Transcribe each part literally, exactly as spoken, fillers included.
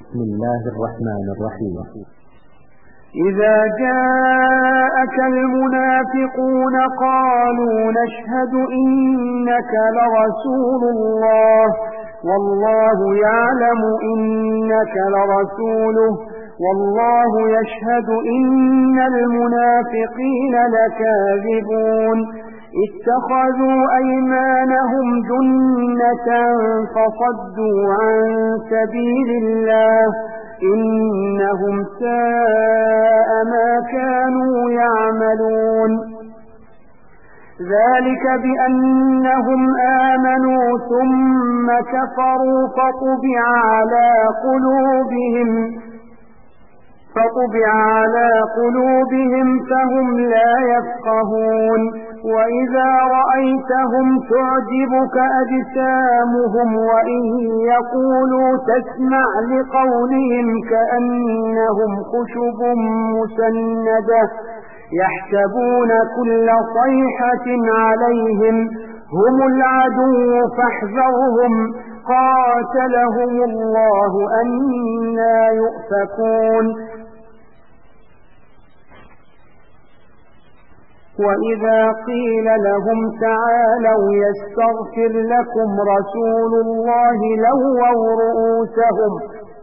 بسم الله الرحمن الرحيم. إذا جاءك المنافقون قالوا نشهد إنك لرسول الله والله يعلم إنك لرسوله والله يشهد إن المنافقين لكاذبون اتخذوا أيمانهم جنة فصدوا عن سبيل الله إنهم ساء ما كانوا يعملون ذلك بأنهم آمنوا ثم كفروا فطبع على قلوبهم فطبع على قلوبهم فهم لا يفقهون وإذا رأيتهم تعجبك أجسامهم وإن يقولوا تسمع لقولهم كأنهم خشب مسندة يحسبون كل صيحة عليهم هم العدو فاحذرهم قاتلهم الله أنى يؤفكون وإذا قيل لهم تعالوا يستغفر لكم رسول الله لووا رؤوسهم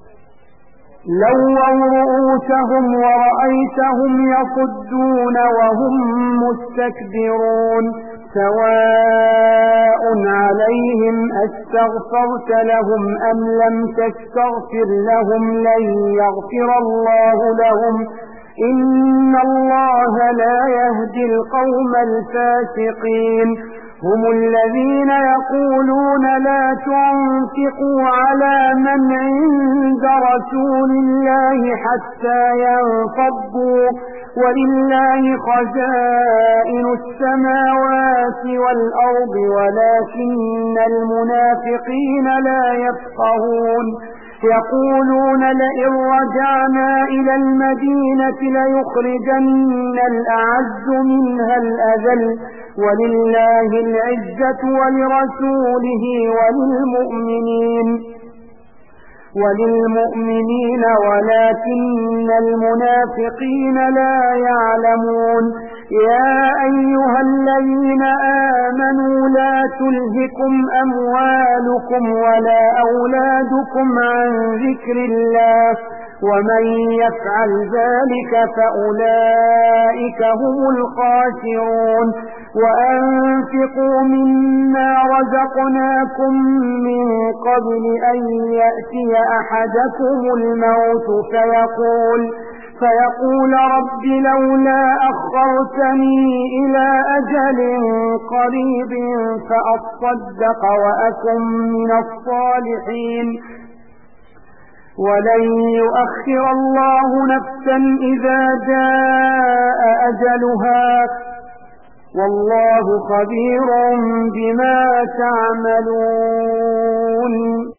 لووا رؤوسهم ورأيتهم يصدون وهم مستكبرون سواء عليهم أستغفرت لهم أم لم تستغفر لهم لن يغفر الله لهم إن الله لا يهدي القوم الفاسقين هم الذين يقولون لا تنفقوا على من عند رسول الله حتى ينفضوا ولله خزائن السماوات والأرض ولكن المنافقين لا يفقهون يقولون لئن رجعنا إلى المدينة ليخرجن الأعز منها الأذل ولله العزة ولرسوله وللمؤمنين وللمؤمنين ولكن المنافقين لا يعلمون يا أيها الذين آمنوا لا تلهكم أموالكم ولا أولادكم عن ذكر الله ومن يفعل ذلك فأولئك هم الخاسرون وأنفقوا مما رزقناكم من قبل أن يأتي أحدكم الموت فيقول فيقول رب لولا أخرتني إلى أجل قريب فأصدق وأكن من الصالحين ولن يؤخر الله نفسا إذا جاء أجلها والله خبير بما تعملون.